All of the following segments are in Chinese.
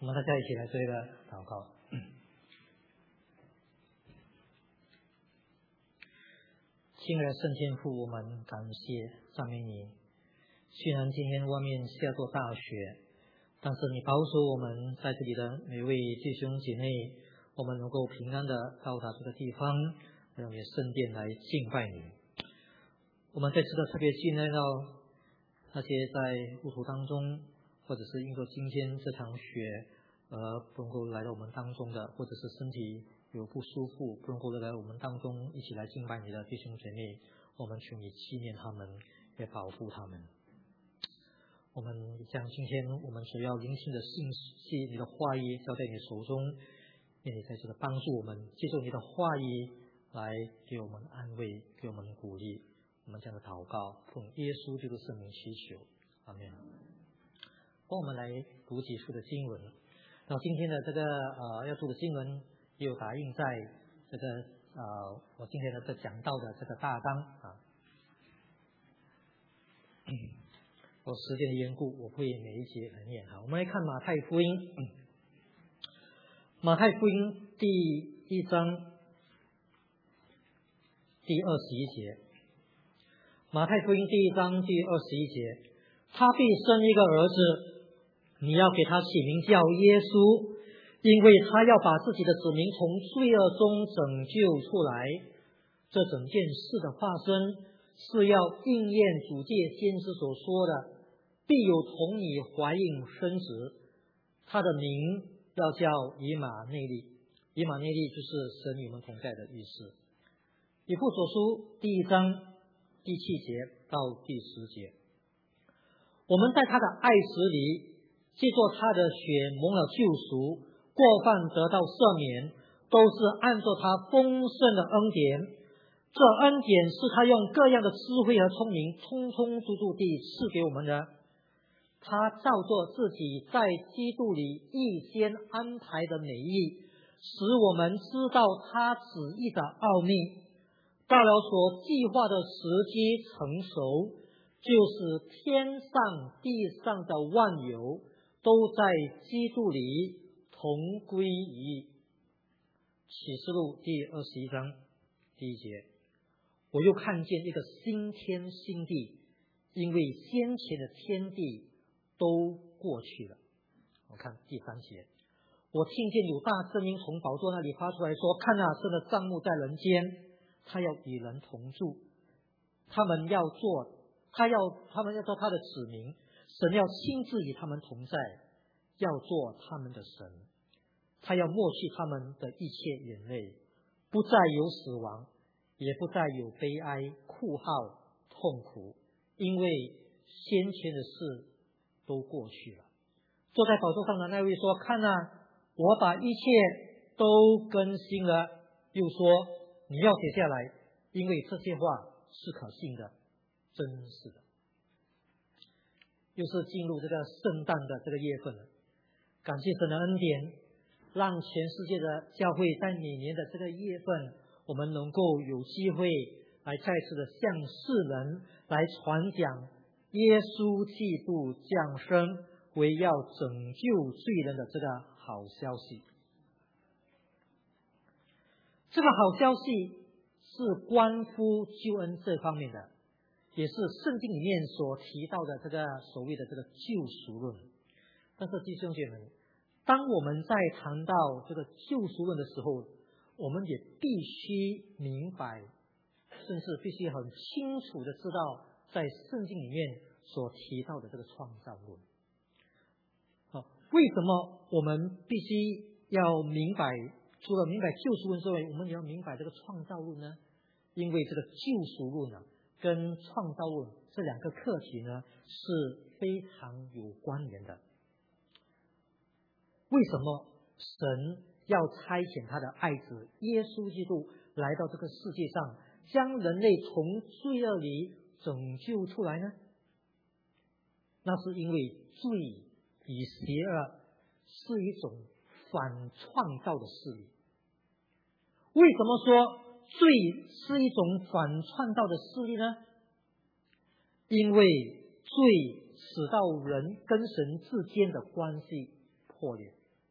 我们大家一起来做一个祷告。亲爱的圣天父，我们感谢赞美你。虽然今天外面下着大雪，但是你保守我们在这里的每位弟兄姐妹，我们能够平安的到达这个地方，让你的圣殿来敬拜你。我们在此的特别纪念到那些在路途当中，或者是因为今天这场雪不能够来到我们当中的，或者是身体有不舒服不能够来到我们当中一起来敬拜你的弟兄姐妹，我们求你纪念他们，也保护他们。我们将今天我们所要聆听的信息，你的话语交在你手中，愿你在这个帮助我们，接受你的话语来给我们安慰，给我们鼓励。我们这样的祷告，奉耶稣基督圣名祈求，阿们。帮我们来读几处的经文。那今天的这个要读的经文也有打印在这个我今天的这讲到的这个大纲啊。我时间的缘故，我会每一节来念哈。我们来看马太福音，马太福音第1章第21节。马太福音第1章第21节，他必生一个儿子，你要给他起名叫耶稣，因为他要把自己的子民从罪恶中拯救出来。这整件事的发生，是要应验主借先知所说的，必有从你怀孕生子，他的名要叫以马内利。以马内利就是神与我们同在的意思。以弗所书第1章第7节到第10节，我们在他的爱子里，借着他的血蒙了救赎，过犯得到赦免，都是按照他丰盛的恩典。这恩典是他用各样的智慧和聪明充充足足地赐给我们的。他照着自己在基督里预先安排的美意，使我们知道他旨意的奥秘。到了所计划的时机成熟，就是天上地上的万有都在基督里同归于一。启示录第21章第1节，我又看见一个新天新地，因为先前的天地都过去了。我看第3节，我听见有大声音从宝座那里发出来说，看啊，神的帐幕在人间，他要与人同住，他们要做他的子民，神要亲自与他们同在，要做他们的神。他要抹去他们的一切眼泪，不再有死亡，也不再有悲哀、哭号、痛苦，因为先前的事都过去了。坐在宝座上的那位说，看啊，我把一切都更新了。又说，你要写下来，因为这些话是可信的，真实的。又是进入这个圣诞的这个月份了，感谢神的恩典，让全世界的教会在每年的这个月份，我们能够有机会来再次的向世人来传讲耶稣基督降生，为要拯救罪人的这个好消息。这个好消息是关乎救恩这方面的，也是圣经里面所提到的这个所谓的这个救赎论。但是弟兄姐妹们，当我们在谈到这个救赎论的时候，我们也必须明白，甚至必须很清楚的知道，在圣经里面所提到的这个创造论。为什么我们必须要明白，除了明白救赎论之外，我们也要明白这个创造论呢？因为这个救赎论跟创造论这两个课题呢是非常有关联的。为什么神要差遣他的爱子耶稣基督来到这个世界上，将人类从罪恶里拯救出来呢？那是因为罪与邪恶是一种反创造的势力。为什么说罪是一种反创造的势力呢？因为罪使到人跟神之间的关系破裂，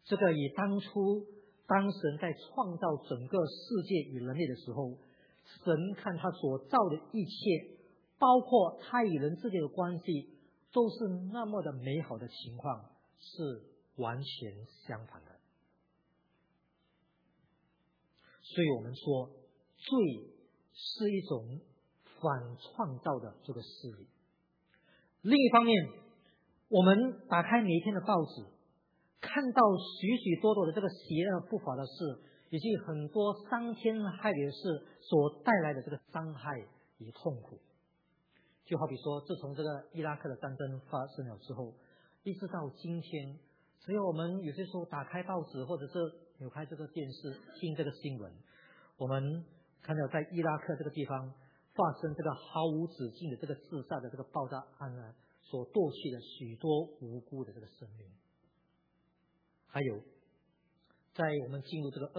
这个以当神在创造整个世界与人类的时候，神看他所造的一切，包括他与人之间的关系，都是那么的美好的情况，是完全相反的。所以我们说，罪是一种反创造的这个势力。另一方面，我们打开每一天的报纸，看到许许多多的这个邪恶不法的事，以及很多伤天害理的事所带来的这个伤害与痛苦。就好比说，自从这个伊拉克的战争发生了之后，一直到今天，只要我们有些时候打开报纸，或者是扭开这个电视听这个新闻，我们看到在伊拉克这个地方发生这个毫无止境的这个自杀的这个爆炸案呢，所夺去了许多无辜的这个生命。还有，在我们进入这个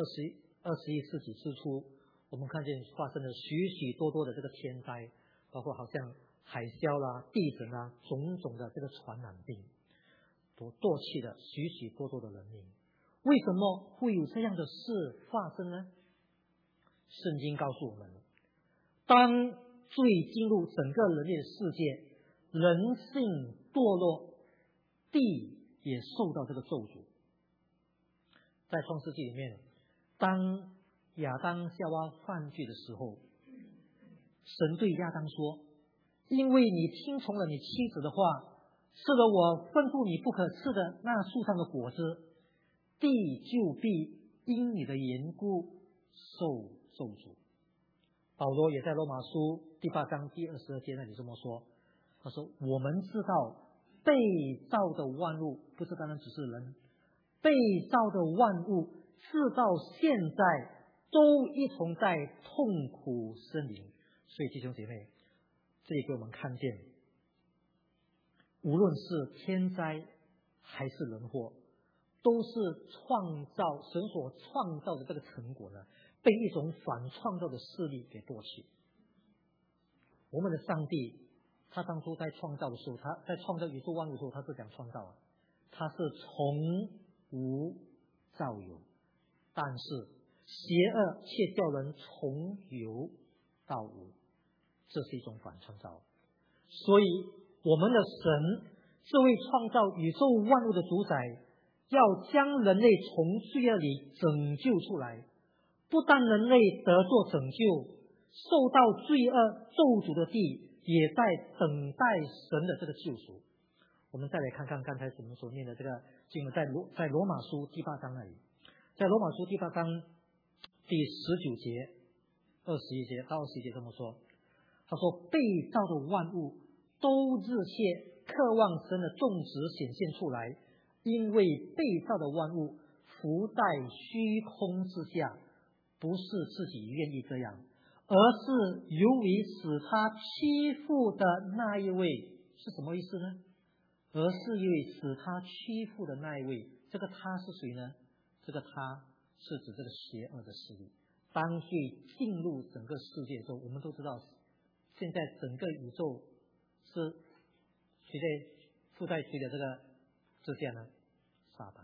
21世纪之初，我们看见发生了许许多多的这个天灾，包括好像海啸啦、地震啦，种种的这个传染病，都夺去了许许多多的人命。为什么会有这样的事发生呢？圣经告诉我们，当罪进入整个人类的世界，人性堕落，地也受到这个咒诅。在创世纪里面，当亚当夏娃犯罪的时候，神对亚当说，因为你听从了你妻子的话，吃了我吩咐你不可吃的那树上的果子，地就必因你的缘故受咒诅。保罗也在罗马书第8章第22节那里这么说，他说，我们知道被造的万物，不是单单只是人，被造的万物直到现在都一同在痛苦呻吟。所以弟兄姐妹，这里给我们看见，无论是天灾还是人祸，都是神所创造的这个成果呢，被一种反创造的势力给夺去。我们的上帝，他当初在创造的时候，他在创造宇宙万物的时候，他是讲创造啊，他是从无造有，但是邪恶却叫人从有到无，这是一种反创造。所以我们的神，这位创造宇宙万物的主宰，要将人类从罪恶里拯救出来。不但人类得做拯救，受到罪恶咒诅的地也在等待神的这个救赎。我们再来看看刚才我们所念的这个经文，在罗马书第8章那里，在罗马书第8章第19节、21节到21节这么说，他说，被造的万物都热切渴望神的种植显现出来，因为被造的万物伏在虚空之下，不是自己愿意这样，而是由于使他欺负的那一位，是什么意思呢？而是因为使他欺负的那一位，这个他是谁呢？这个他是指这个邪恶的势力。当罪进入整个世界的时候，我们都知道，现在整个宇宙是谁附在谁的这个之下呢？撒旦。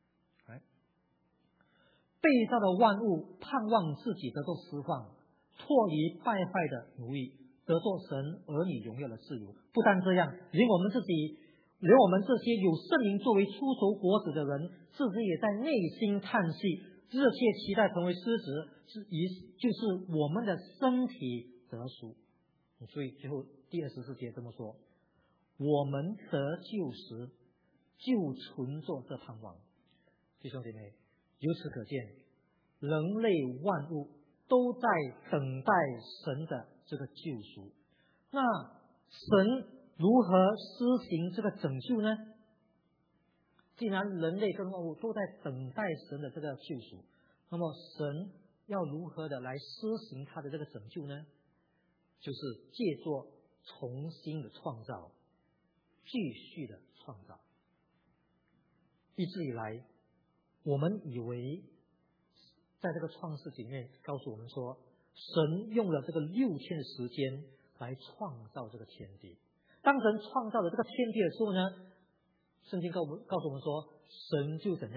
被造的万物盼望自己得到释放，脱离败坏的奴役，得做神儿女荣耀的自由。不但这样，连我们这些有圣灵作为出熟果子的人，自己也在内心叹息，热切期待成为狮子，就是我们的身体得赎。所以最后第24节这么说，我们得救时就存着这盼望。弟兄姐妹，由此可见，人类万物都在等待神的这个救赎。那神如何施行这个拯救呢？既然人类跟万物都在等待神的这个救赎，那么神要如何的来施行他的这个拯救呢？就是借着重新的创造，继续的创造。一直以来，我们以为在这个创世纪里面告诉我们说，神用了这个6天的时间来创造这个天地。当神创造了这个天地的时候呢，圣经告诉我们说，神就怎样，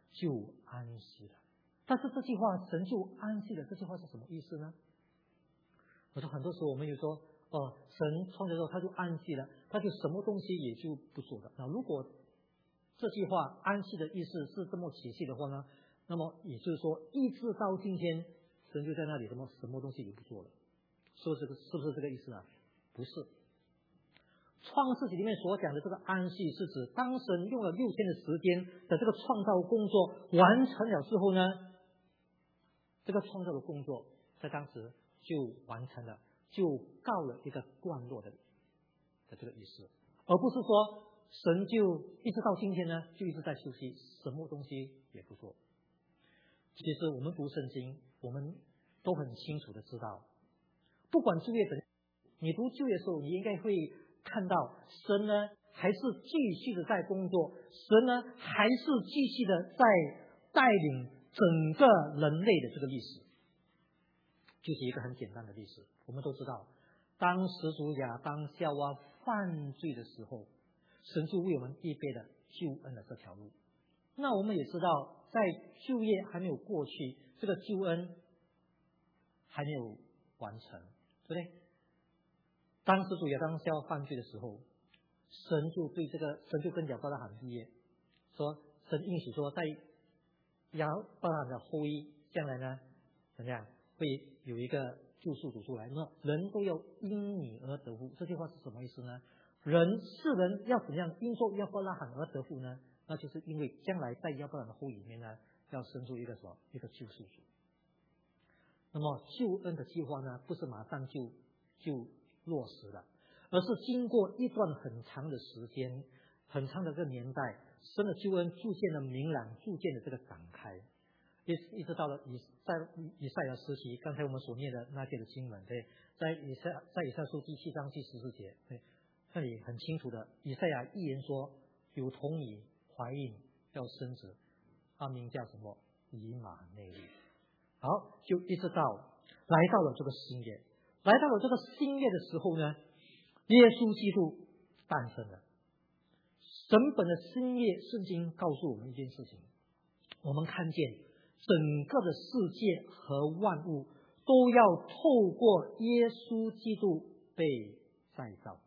就安息了。但是这句话神就安息了，这句话是什么意思呢？我说很多时候我们有说神创造之后他就安息了，他就什么东西也就不做了。那如果这句话安息的意思是这么解析的话呢，那么也就是说一直到今天神就在那里什么东西也不做了，说这个是不是这个意思啊？不是。创世纪里面所讲的这个安息是指当神用了6天的时间的这个创造工作完成了之后呢，这个创造的工作在当时就完成了，就告了一个段落的这个意思，而不是说神就一直到今天呢就一直在休息，什么东西也不做。其实我们读圣经，我们都很清楚的知道，不管旧约你读旧约的时候，你应该会看到神呢还是继续的在工作，神呢还是继续的在带领整个人类的这个历史。就是一个很简单的历史，我们都知道，当始祖亚当夏娃犯罪的时候，神就为我们预备了救恩的这条路。那我们也知道，在旧约还没有过去，这个救恩还没有完成，对不对？当始祖亚当夏娃犯罪的时候，神就跟亚伯拉罕立约，说神应许说，在亚伯拉罕的后裔将来呢，怎么样会有一个救赎主出来，那人都要因你而得福。这句话是什么意思呢？世人要怎么样因说亚伯拉罕而得福呢？那就是因为将来在亚伯拉罕的后裔里面呢，要生出一个救赎主。那么救恩的计划呢，不是马上就落实了，而是经过一段很长的时间、很长的这个年代，神的救恩逐渐的明朗，逐渐的这个展开。一直到了以赛亚时期，刚才我们所念的那些的经文，对，在以赛书第7章第14节，对，那里很清楚的，以赛亚预言说，有童女怀孕要生子，他名叫什么？以马内利。好，就一直到来到了这个新约，来到了这个新约的时候呢，耶稣基督诞生了。整本的新约圣经告诉我们一件事情，我们看见整个的世界和万物都要透过耶稣基督被再造。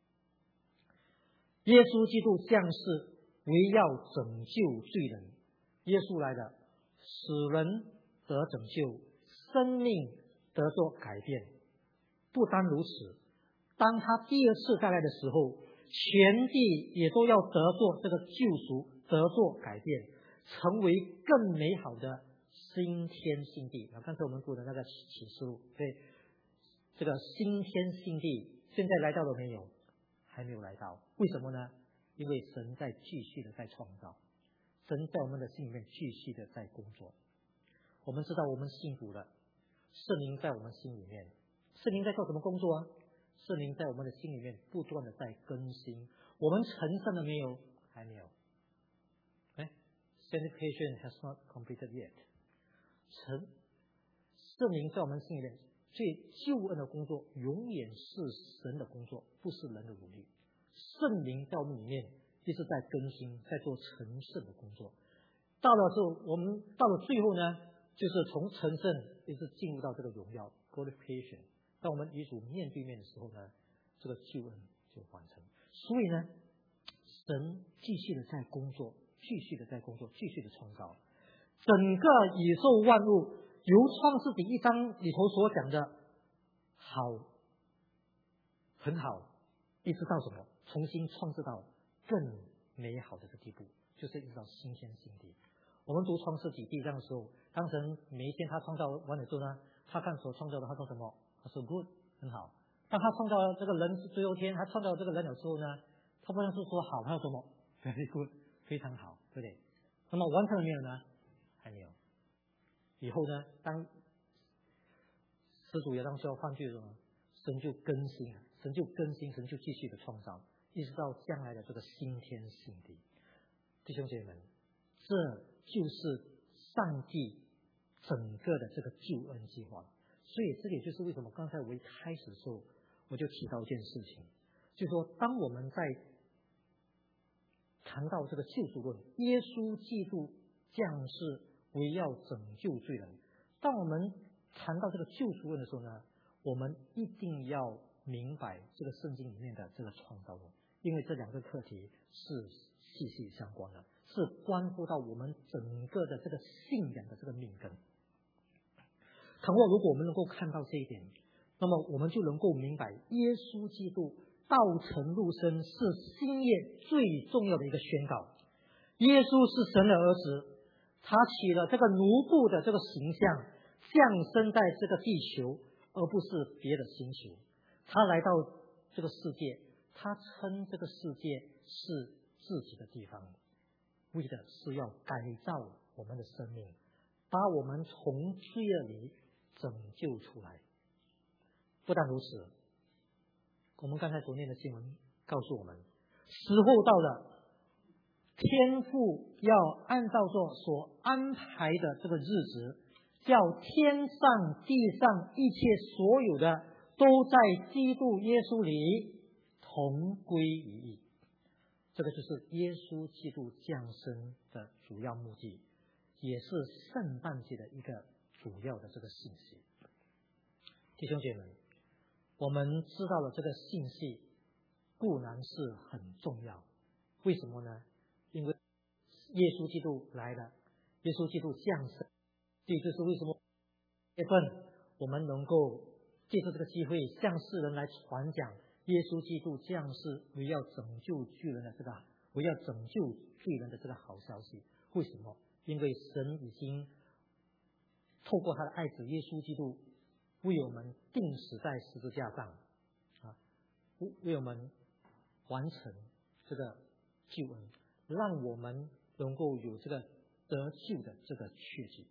耶稣基督降世为要拯救罪人，耶稣来了，使人得拯救，生命得做改变。不单如此，当他第二次再来的时候，全地也都要得做这个救赎，得做改变，成为更美好的新天新地。刚才我们读的那个启示录，对，这个新天新地现在来到了没有？还没有来到。为什么呢？因为神在继续的在创造，神在我们的心里面继续的在工作。我们知道我们信主了，圣灵在我们心里面，圣灵在做什么工作啊？圣灵在我们的心里面不断的在更新。我们成圣了没有？还没有。Sanctification has not completed yet。圣灵在我们心里面，所以救恩的工作永远是神的工作，不是人的努力。圣灵在我们里面一直在更新，在做成圣的工作。到了之后，我们到了最后呢，就是从成圣一直进入到这个荣耀 glorification。当我们与主面对面的时候呢，这个救恩就完成。所以呢，神继续的在工作，继续的在工作，继续的创造。整个宇宙万物由创世纪1章里头所讲的好，很好，一直到什么？重新创制到更美好的这个地步，就是一直到新天新地。我们读创世纪第1章的时候，当神每一天他创造完了之后呢，他看所创造的，他说什么？他说 good， 很好。当他创造这个人最后天，他创造这个人了之后呢，他不但是说好，他要说什么 very good， 非常好，对不对？那么完成了没有呢？还没有。以后呢，当始祖亚当夏娃犯罪的时候，神就更新，神就继续的创造，一直到将来的这个新天新地。弟兄姐妹们，这就是上帝整个的这个救恩计划。所以这也就是为什么刚才我一开始的时候我就提到一件事情，就是说当我们在谈到这个救赎论，耶稣基督降世为要拯救罪人。当我们谈到这个救赎论的时候呢，我们一定要明白这个圣经里面的这个创造论，因为这两个课题是息息相关的，是关乎到我们整个的这个信仰的这个命根。倘若如果我们能够看到这一点，那么我们就能够明白耶稣基督道成肉身是新约最重要的一个宣告。耶稣是神的儿子，他起了这个奴仆的这个形象，降生在这个地球，而不是别的星球。他来到这个世界，他称这个世界是自己的地方，为的是要改造我们的生命，把我们从罪恶里拯救出来。不但如此，我们刚才所念的经文告诉我们，时候到了，天父要按照所安排的这个日子，叫天上地上一切所有的都在基督耶稣里同归于一。这个就是耶稣基督降生的主要目的，也是圣诞节的一个主要的这个信息。弟兄姐妹们，我们知道了这个信息固然是很重要，为什么呢？因为耶稣基督来了，耶稣基督降生，这就是为什么月份我们能够借助这个机会向世人来传讲耶稣基督降世为要拯救罪人的这个好消息。为什么？因为神已经透过他的爱子耶稣基督为我们钉死在十字架上，为我们完成这个救恩，让我们能够有这个得救的这个确据。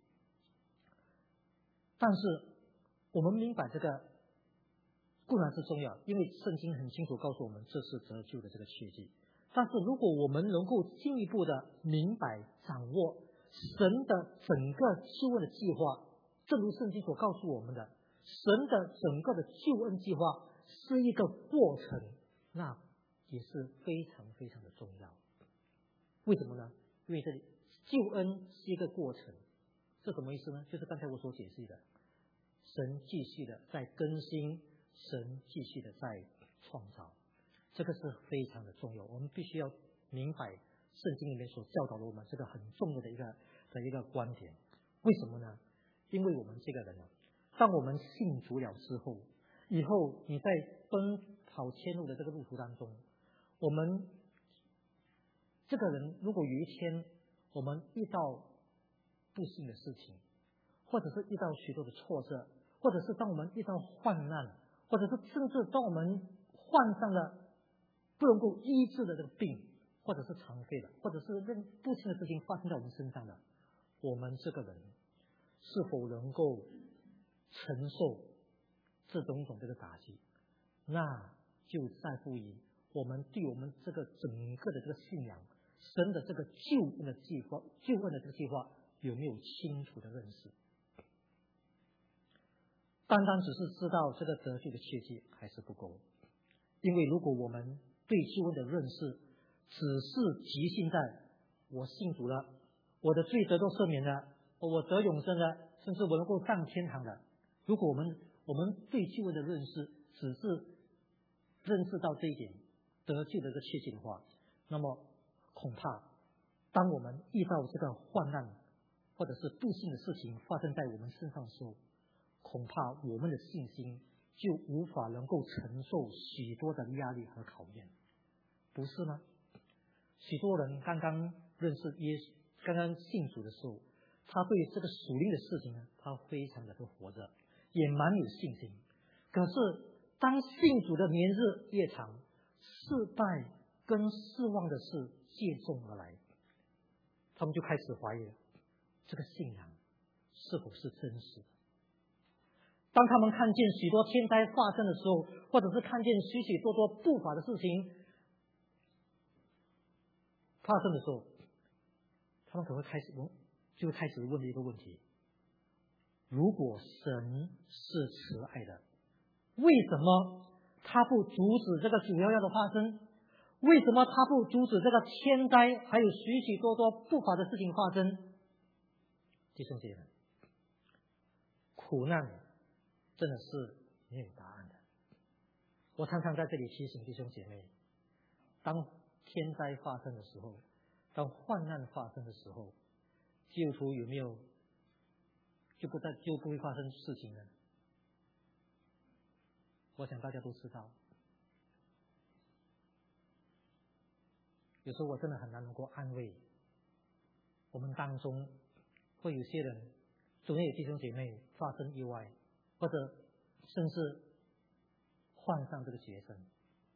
但是我们明白这个固然是重要，因为圣经很清楚告诉我们这是得救的这个确据。但是如果我们能够进一步的明白掌握神的整个救恩的计划，正如圣经所告诉我们的，神的整个的救恩计划是一个过程，那也是非常非常的重要。为什么呢？因为这里救恩是一个过程，这什么意思呢？就是刚才我所解释的，神继续的在更新，神继续的在创造，这个是非常的重要。我们必须要明白圣经里面所教导的我们这个很重要的一个观点。为什么呢？因为我们这个人当我们信主了之后，以后你在奔跑前路的这个路途当中，我们这个人如果有一天我们遇到不幸的事情，或者是遇到许多的挫折，或者是当我们遇到患难，或者是甚至当我们患上了不能够医治的这个病，或者是残废的，或者是不幸的事情发生在我们身上的，我们这个人是否能够承受这种这个打击，那就在乎于我们对我们这个整个的这个信仰，神的这个救恩的计划有没有清楚的认识。单单只是知道这个得救的切记还是不够，因为如果我们对救恩的认识只是局限在我信主了，我的罪得到赦免了，我得永生了，甚至我能够上天堂了，如果我们对救恩的认识只是认识到这一点得救的这个切记的话，那么恐怕当我们遇到这个患难或者是不幸的事情发生在我们身上的时候，恐怕我们的信心就无法能够承受许多的压力和考验，不是吗？许多人刚刚认识耶稣，刚刚信主的时候，他对这个属灵的事情呢，他非常的活着，也蛮有信心。可是当信主的年日越长，失败跟失望的事接踵而来，他们就开始怀疑这个信仰是否是真实的。当他们看见许多天灾发生的时候，或者是看见许许多多不法的事情发生的时候，他们可能会开始问一个问题：如果神是慈爱的，为什么他不阻止这个911的发生？为什么他不阻止这个天灾还有许许多多不法的事情发生？ 弟兄姐妹，苦难真的是没有答案的。我常常在这里提醒弟兄姐妹，当天灾发生的时候，当患难发生的时候，基督徒有没有就不会发生事情呢？我想大家都知道。有时候我真的很难能够安慰我们当中会有些人，总有弟兄姐妹发生意外，或者甚至患上这个绝症。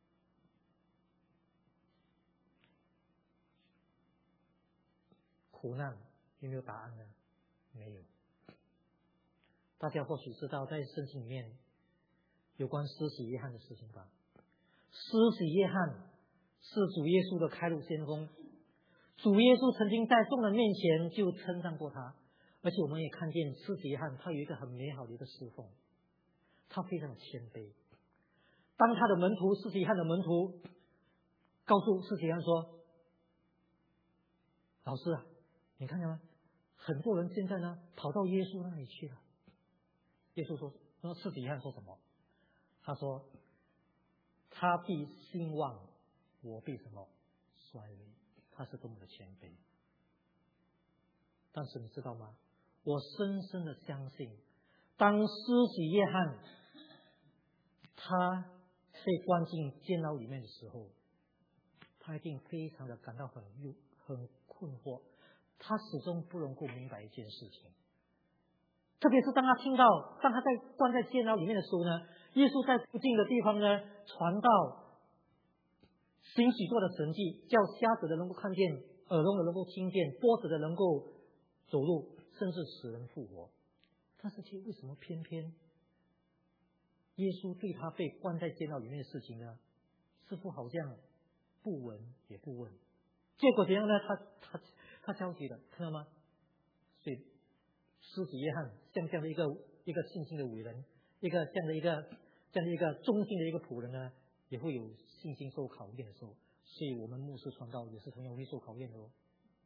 苦难有没有答案呢？没有。大家或许知道，在圣经里面有关施洗约翰的事情吧？施洗约翰是主耶稣的开路先锋，主耶稣曾经在众人面前就称赞过他，而且我们也看见施洗约翰他有一个很美好的一个侍奉，他非常的谦卑。当他的门徒施洗约翰的门徒告诉施洗约翰说：“老师啊，你看见吗？很多人现在呢跑到耶稣那里去了。”耶稣说施洗约翰说什么？他说：“他必兴旺，我必什么衰微。”他是多么的谦卑。但是你知道吗？我深深的相信，当施洗约翰他被关进监牢里面的时候，他一定非常的感到很困惑，他始终不能够明白一件事情。特别是当他在关在监牢里面的时候呢，耶稣在附近的地方呢传道，行许多的神迹，叫瞎子的能够看见，耳聋的能够听见，跛子的能够走路，甚至使人复活。但是为什么偏偏耶稣对他被关在监牢里面的事情呢，似乎好像不闻也不问？结果怎样呢？他焦急了，看到吗？所以施洗约翰像这样的一个信心的伟人，这样的一个忠心的一个仆人呢，也会有信心受考验的时候。所以我们牧师传道也是同样会受考验的哦。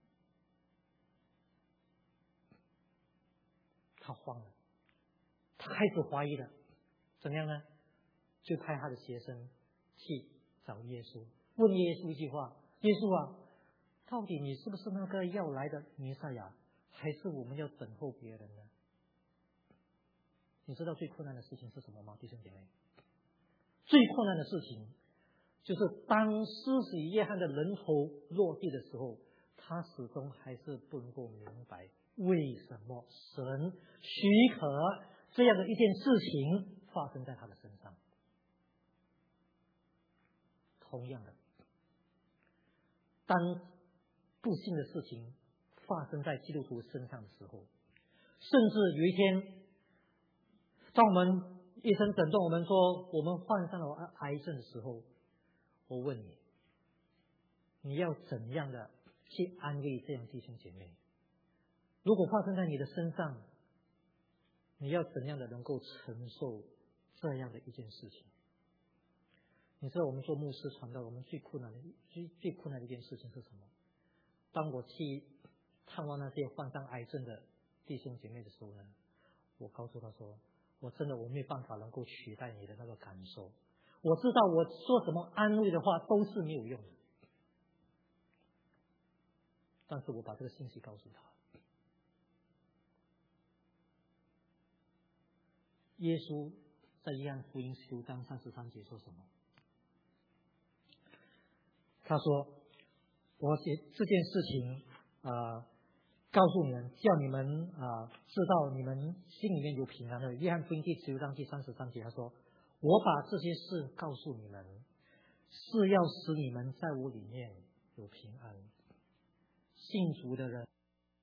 他慌了，他开始怀疑了，怎么样呢？就派他的学生去找耶稣，问耶稣一句话：耶稣啊，到底你是不是那个要来的弥赛亚，还是我们要等候别人呢？你知道最困难的事情是什么吗，弟兄姐妹？最困难的事情就是当施洗约翰的人头落地的时候，他始终还是不能够明白为什么神许可这样的一件事情发生在他的身上。同样的，当不幸的事情发生在基督徒身上的时候，甚至有一天当我们医生诊断我们说我们患上了癌症的时候，我问你，你要怎样的去安慰这样弟兄姐妹？如果发生在你的身上，你要怎样的能够承受这样的一件事情？你知道我们做牧师传道，我们最困难的一件事情是什么？当我去探望那些患上癌症的弟兄姐妹的时候呢，我告诉他说，我没有办法能够取代你的那个感受。我知道我说什么安慰的话都是没有用的，但是我把这个信息告诉他。耶稣在约翰福音9章33节说什么？他说：“我这件事情告诉你们，叫你们知道你们心里面有平安的。”约翰福音第9章第33节他说：“我把这些事告诉你们，是要使你们在我里面有平安。”信主的人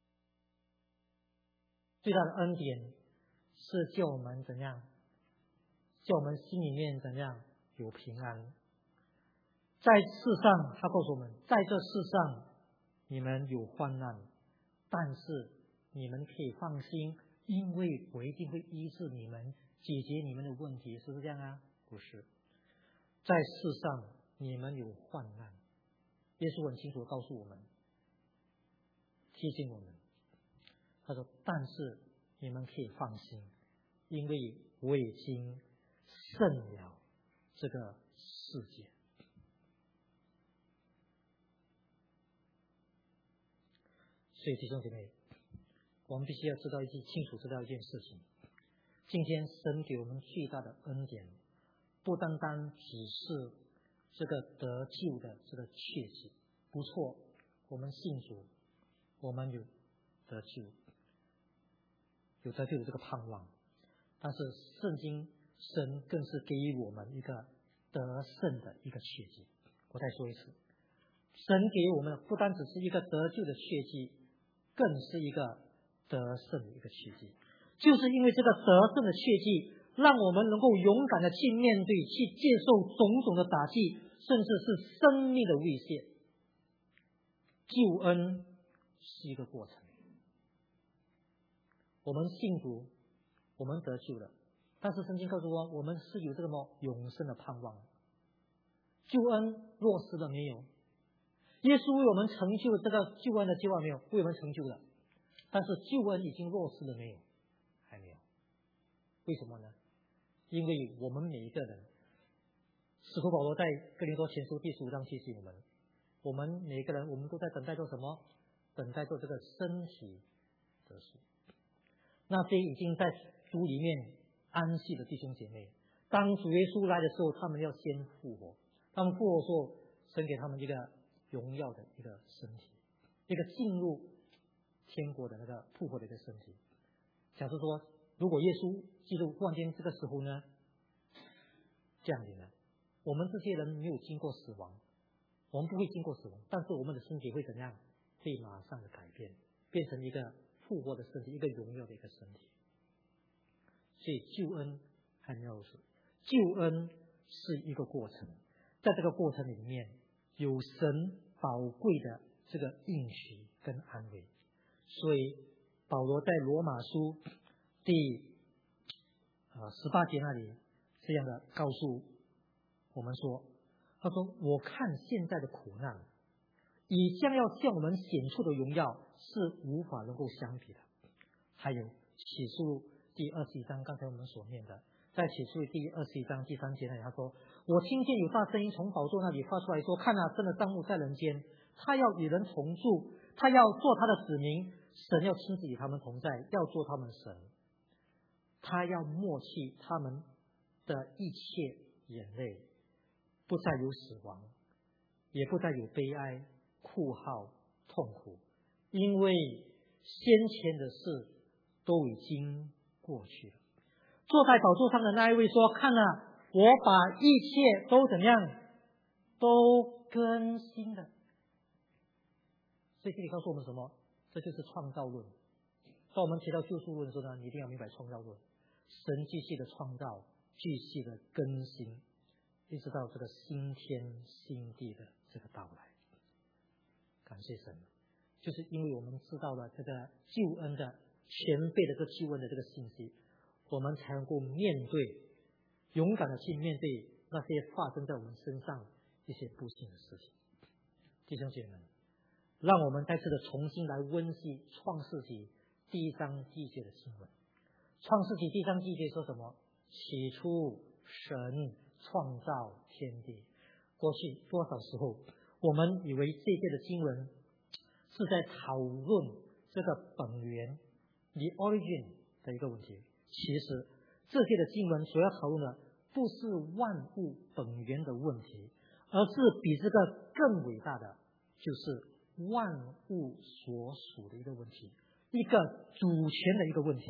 最大的恩典是叫我们怎样？叫我们心里面怎样有平安？在世上，他告诉我们，在这世上你们有患难，但是你们可以放心，因为我一定会医治你们，解决你们的问题，是不是这样啊？不是，在世上你们有患难。耶稣很清楚地告诉我们，提醒我们， 他说但是你们可以放心，因为我已经胜了这个世界。所以弟兄姐妹，我们必须要清楚知道一件事情，今天神给我们最大的恩典，不单单只是这个得救的这个确据，不错，我们信主，我们有得救的这个盼望，但是圣经神更是给予我们一个得胜的一个确据。我再说一次，神给我们不单只是一个得救的确据，更是一个得胜的一个确据。就是因为这个得胜的确据，让我们能够勇敢的去面对，去接受种种的打击，甚至是生命的威胁。救恩是一个过程，我们信主，我们得救了，但是圣经告诉我们是有这个永生的盼望。救恩落实了没有？耶稣为我们成就这个救恩的计划没有？为我们成就了，但是救恩已经落实了没有？还没有。为什么呢？因为我们每一个人，使徒保罗在哥林多前书第15章提醒我们每一个人，我们都在等待做什么？等待做这个身体得赎。那些已经在主里面安息的弟兄姐妹，当主耶稣来的时候，他们要先复活。他们复活之后，神给他们一个荣耀的一个身体，一个进入天国的那个复活的一个身体。假设说，如果耶稣基督忽然间这个时候呢降临了，我们这些人没有经过死亡，我们不会经过死亡，但是我们的身体会怎样？会马上的改变，变成一个复活的身体，一个荣耀的一个身体。所以救恩还没有死，救恩是一个过程，在这个过程里面有神宝贵的这个应许跟安慰。所以保罗在罗马书第18节那里这样的告诉我们说，他说我看现在的苦难与将要向我们显出的荣耀是无法能够相比的。还有启示录第21章，刚才我们所念的，在启示录第21章第3节那里，他说我听见有大声音从宝座那里发出来说，看啊，神的帐幕在人间，他要与人同住，他要做他的子民，神要亲自与他们同在，要做他们神，他要抹去他们的一切眼泪，不再有死亡，也不再有悲哀、哭号、痛苦，因为先前的事都已经过去了。坐在宝座上的那一位说，看啊，我把一切都怎样？都更新了。所以这里告诉我们什么？这就是创造论。当我们提到救赎论的时候呢，你一定要明白创造论。神继续的创造，继续的更新，一直到这个新天新地的这个到来。感谢神，就是因为我们知道了这个救恩的全备的这个救恩的这个信息，我们才能够面对，勇敢的去面对那些发生在我们身上一些不幸的事情。弟兄姐妹们，让我们再次的重新来温习创世纪第1章第1节的经文。创世纪第1章第1节说什么？起初神创造天地。过去多少时候我们以为这些的经文是在讨论这个本源 the origin 的一个问题，其实这些的经文所要讨论的不是万物本源的问题，而是比这个更伟大的，就是万物所属的一个问题，一个主权的一个问题。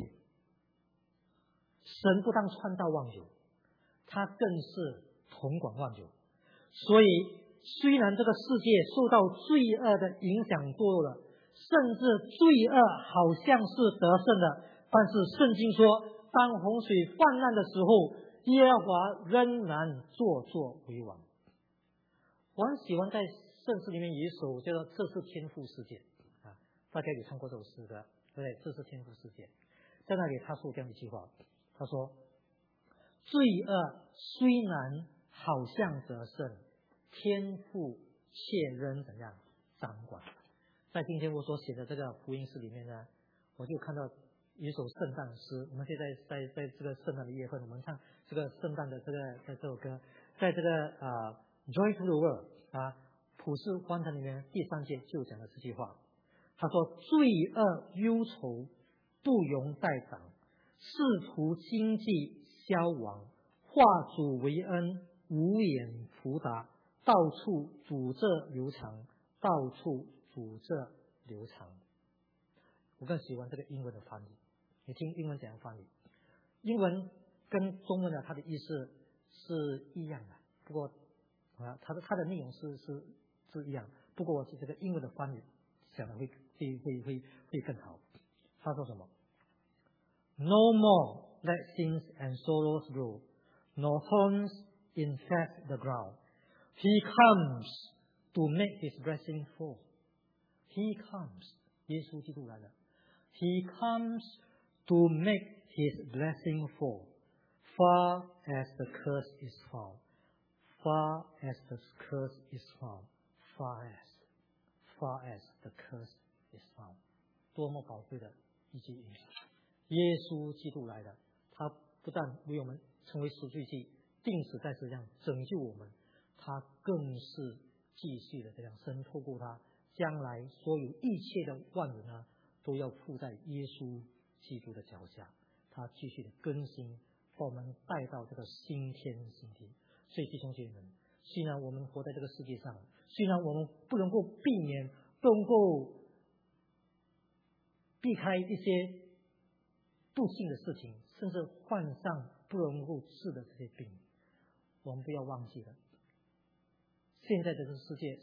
神不但创造万有，他更是统管万有。所以虽然这个世界受到罪恶的影响堕落了，甚至罪恶好像是得胜的，但是圣经说，当洪水泛滥的时候，耶和华仍然坐为王。我很喜欢在圣诗里面有一首叫做《这是天父世界》啊，大家有唱过这首诗的，对不对？这是天父世界，在那里他说这样一句话，他说：罪恶虽然好像得胜，天父却仍怎样掌管。在今天我所写的这个福音诗里面呢， 我就看到有一首圣诞诗。我们现在在这个圣诞的月份，我们唱这个圣诞的这首歌，在这个Joy to the World 普世欢腾里面第3节就讲了这句话。他说：罪恶忧愁不容再长，试图经济消亡，化主为恩，无眼福达，到处主这流长，到处主这流长。我更喜欢这个英文的翻译，你听英文怎样翻译？英文跟中文的它的意思是一样的，不过它的内容是一样，不过是这个英文的翻译想的会更好。他说什么 ？No more let sins and sorrows grow, nor thorns infest the ground. He comes to make his blessing fall. He comes， 耶稣基督来了。He comes to make his blessing fall. Far as the curse is found. Far as the curse is found. Far as the curse is found. 多么宝贵的一句应许！耶稣基督来了，他不但为我们成为赎罪祭，定死在世上拯救我们，他更是继续的这样，神透过他，将来所有一切的万人呢，都要附在耶稣基督的脚下。他继续的更新，把我们带到这个新天新地。所以弟兄姐妹们，虽然我们活在这个世界上，虽然我们不能够避免，不能够避开一些不幸的事情，甚至患上不能够治的这些病，我们不要忘记了，现在的这个世界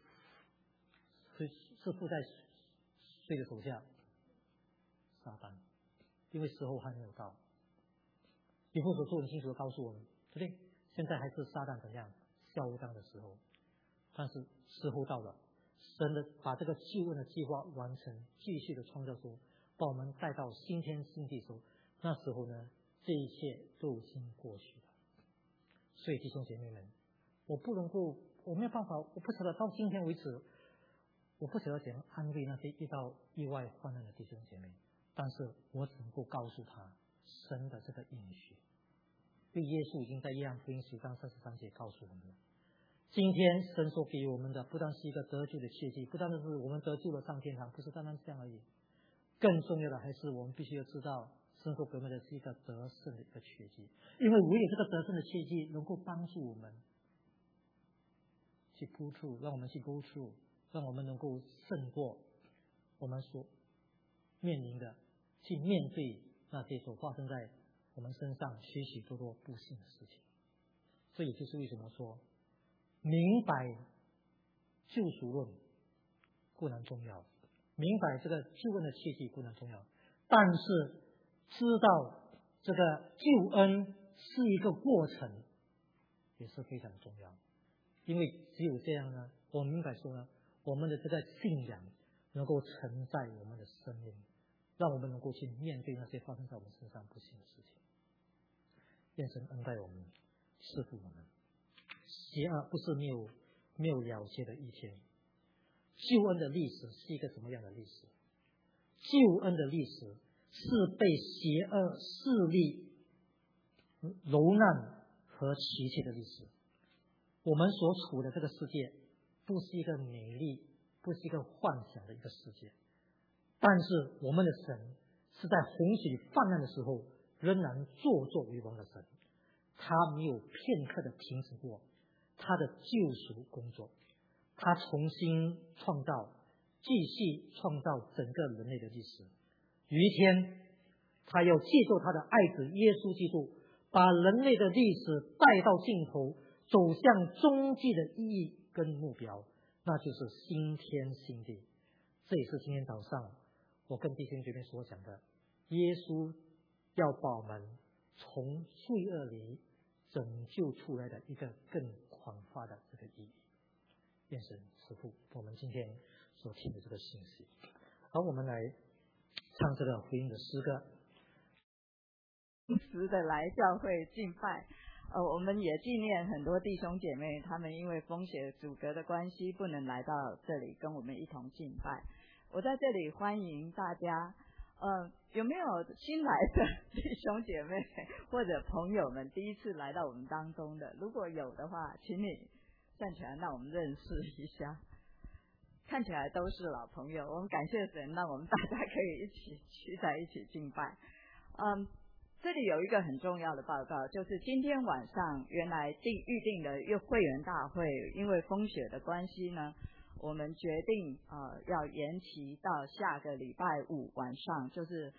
是附在谁的手下？撒旦，因为时候还没有到。以弗所书很清楚的告诉我们，对不对？现在还是撒旦怎样嚣张的时候，但是时候到了，神把这个救恩的计划完成，继续的创造出，把我们带到新天新地的时候，那时候呢，这一切都已经过去了。所以弟兄姐妹们，我没有办法，我不晓得到今天为止，我不晓得怎样安慰那些遇到意外患难的弟兄姐妹，但是我只能够告诉他神的这个应许，因为耶稣已经在约翰福音10章33节告诉我们了。今天神所给我们的不但是一个得救的契机，不但是我们得救了上天堂，不是单单这样而已，更重要的还是我们必须要知道神所给我们的是一个得胜的一个契机，因为唯有这个得胜的契机能够帮助我们去 pull through， 让我们去 go through， 让我们能够胜过我们所面临的，去面对那些所发生在我们身上许许多多不幸的事情。这也就是为什么说明白救赎论固然重要，明白这个救恩的契机固然重要，但是知道这个救恩是一个过程也是非常重要。因为只有这样呢，我明白说呢，我们的这个信仰能够承载我们的生命，让我们能够去面对那些发生在我们身上不幸的事情。愿神恩待我们，赐福我们。邪恶不是没有了结的一天。救恩的历史是一个什么样的历史？救恩的历史是被邪恶势力蹂躏和欺骗的历史。我们所处的这个世界不是一个美丽，不是一个幻想的一个世界，但是我们的神是在洪水泛滥的时候仍然作为王的神，他没有片刻的停止过他的救赎工作，他重新创造，继续创造整个人类的历史。有一天他要借助他的爱子耶稣基督，把人类的历史带到尽头，走向终极的意义跟目标，那就是新天新地。这也是今天早上我跟弟兄姐妹所讲的，耶稣要把我们从罪恶里拯救出来的一个更广泛的这个意义。愿神赐福我们今天所听的这个信息。好，我们来唱这个福音的诗歌。 时的来教会敬拜，我们也纪念很多弟兄姐妹，他们因为风雪阻隔的关系不能来到这里跟我们一同敬拜。我在这里欢迎大家有没有新来的弟兄姐妹或者朋友们第一次来到我们当中的？如果有的话，请你站起来让我们认识一下。看起来都是老朋友，我们感谢神，让我们大家可以一起聚在一起敬拜。这里有一个很重要的报告，就是今天晚上原来预定的会员大会，因为风雪的关系呢，我们决定要延期到下个礼拜五晚上，就是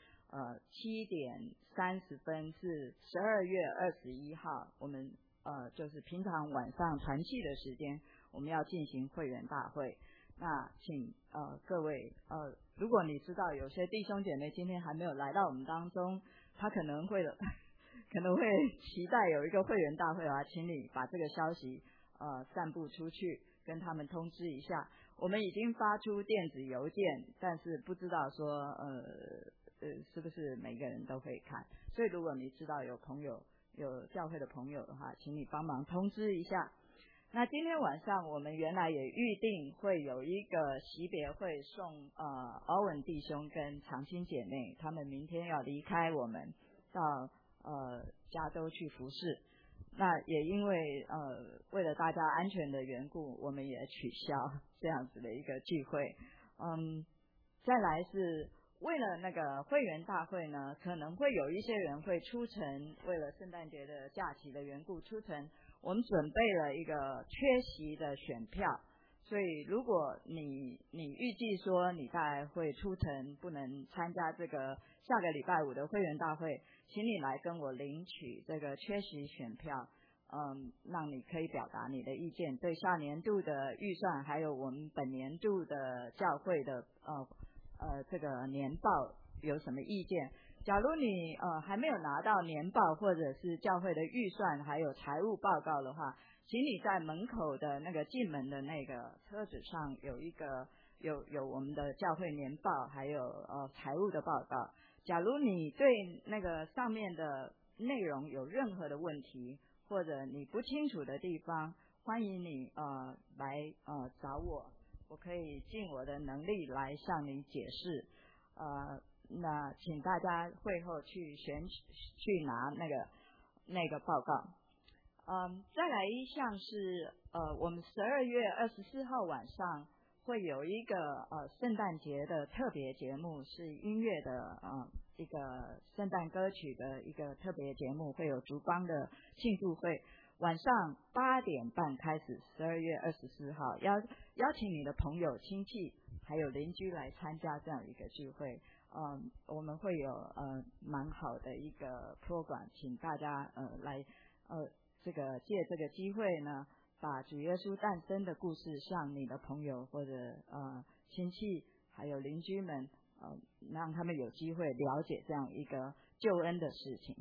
7点30分是12月21号，我们就是平常晚上团契的时间，我们要进行会员大会。那请各位如果你知道有些弟兄姐妹今天还没有来到我们当中，他可能会期待有一个会员大会的话，请你把这个消息散布出去，跟他们通知一下。我们已经发出电子邮件，但是不知道说是不是每个人都会看，所以如果你知道有教会的朋友的话，请你帮忙通知一下。那今天晚上我们原来也预定会有一个惜别会，送欧文弟兄跟长青姐妹，他们明天要离开我们到加州去服侍。那也因为为了大家安全的缘故，我们也取消这样子的一个聚会。再来是为了那个会员大会呢，可能会有一些人会出城，为了圣诞节的假期的缘故出城。我们准备了一个缺席的选票，所以如果你预计说你大概会出城不能参加这个下个礼拜五的会员大会，请你来跟我领取这个缺席选票，让你可以表达你的意见，对下年度的预算还有我们本年度的教会的这个年报有什么意见。假如你还没有拿到年报或者是教会的预算还有财务报告的话，请你在门口的那个进门的那个车子上有我们的教会年报还有财务的报告。假如你对那个上面的内容有任何的问题或者你不清楚的地方，欢迎你来找我可以尽我的能力来向你解释。那请大家会后去拿那个报告。再来一项是我们12月24号晚上会有一个圣诞节的特别节目，是音乐的一个圣诞歌曲的一个特别节目，会有烛光的庆祝会，晚上8点半开始，12月24号邀请你的朋友亲戚还有邻居来参加这样一个聚会。我们会有蛮好的一个 program， 请大家来借这个机会呢，把主耶稣诞生的故事向你的朋友或者亲戚还有邻居们让他们有机会了解这样一个救恩的事情。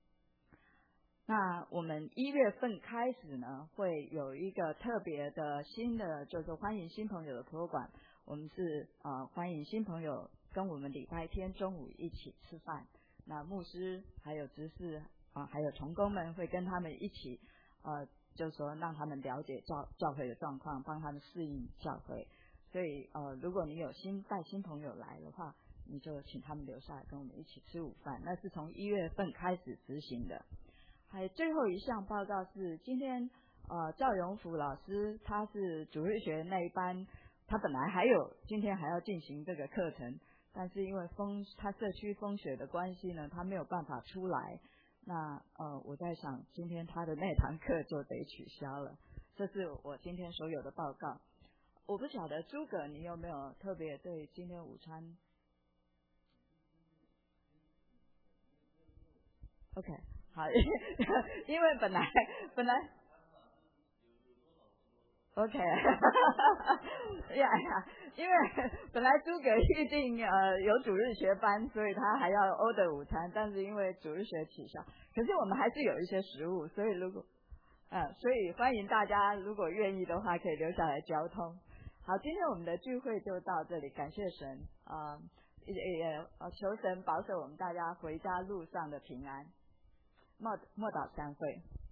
那我们1月份开始呢，会有一个特别的新的，就是欢迎新朋友的 program。我们是欢迎新朋友跟我们礼拜天中午一起吃饭。那牧师还有执事还有同工们会跟他们一起就是说让他们了解教会的状况，帮他们适应教会。所以如果你有带新朋友来的话，你就请他们留下来跟我们一起吃午饭。那是从1月份开始执行的。还最后一项报告是今天赵永福老师他是主日学那一班，他本来今天还要进行这个课程，但是因为他社区风雪的关系呢，他没有办法出来。那我在想今天他的那堂课就得取消了。这是我今天所有的报告。我不晓得诸葛你有没有特别对今天午餐 OK 好因为本来OK 因为本来诸葛预定有主日学班，所以他还要 order 午餐，但是因为主日学取消，可是我们还是有一些食物，所以所以欢迎大家如果愿意的话可以留下来交通。好，今天我们的聚会就到这里，感谢神也求神保守我们大家回家路上的平安。默祷散会。